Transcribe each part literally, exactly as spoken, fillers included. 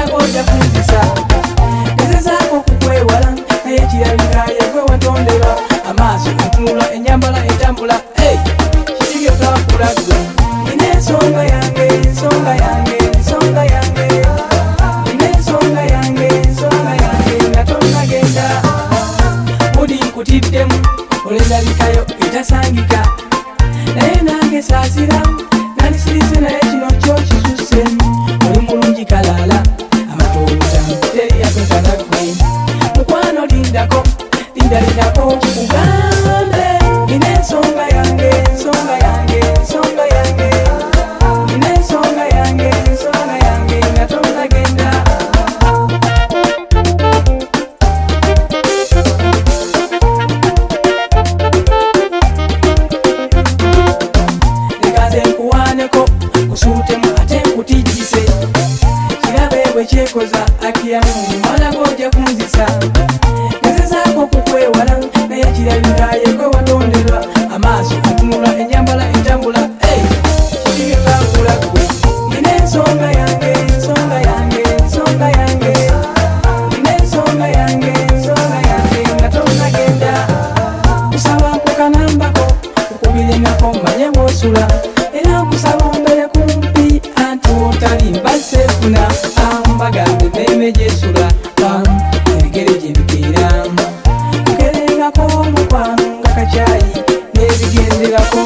goja kunzisa ezezaako kukwewala naye kirabika yegwe watondera amaaso entunula enyambala entambula kikige twakula gwe nina ensonga yange ensonga yange ensonga yange nina ensonga yange ensonga yange nga tonnagenda budi nkutiddemu olendabikayo etasangika naye nange saasira nanisirize naye kino kyo kisusse oli mulungi kalaala amatooza teri yatotana gwe mukwano lindako linda lindako kugambe nina ensonga yange ensonga yange ensonga yange nina ensonga yange ensonga yange nga tonnagenda lekaze nkuwaaneko kusuutemu ate nkutijjise kirabe bwe kyekoza akiyamu mwana gojja kunzisa ezezaako kukwewala naye kirabika yegwe watonderwa amaaso entunula enyambala entambula kikige twakula gwe nina ensonga yange ensonga yange ensonga yange nina ensonga yange ensonga yange nga tonnagenda kusaba nkukanambako nkukubirengako mmanye bw'osula era nkusaba ombere kumpi anti wotali mbasefuna ambagambe emmeeme gyesula ebigere gye bikeera kukerengako omukwano nga kakyayi n'ebigenderako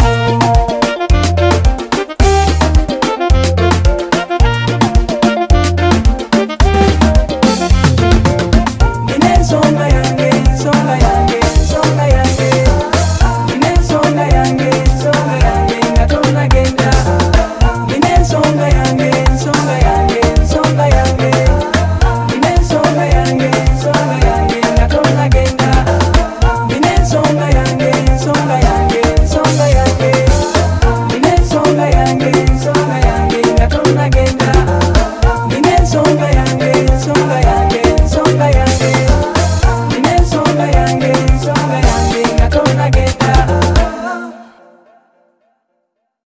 nina ensonga yange ensonga yange ensonga yange nina ensonga yange ensonga yange nga tonnagenda nina ensonga yange ensonga yange ensonga yange nina ensonga yange ensonga yange nga tonnagenda nina ensonga yange ensonga yange ensonga yange nina ensonga yange ensonga